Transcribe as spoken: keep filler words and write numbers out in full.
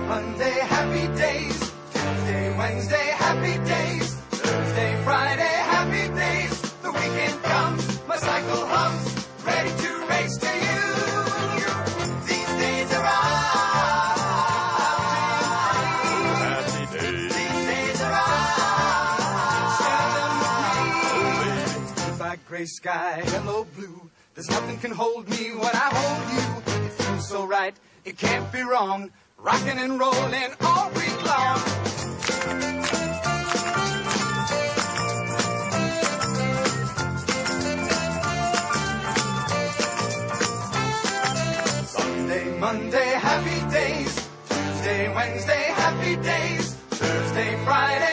Monday, happy days. Tuesday, Wednesday, happy days. Thursday, Friday, happy days. The weekend comes, my cycle hums, ready to race to you. These days are ours. Happy days. These days are ours. Goodbye, gray sky, hello, blue. There's nothing can hold me when I hold you. It feels so right, it can't be wrong. Rocking and rolling all week long. Sunday, Monday, happy days. Tuesday, Wednesday, happy days. Thursday, Friday.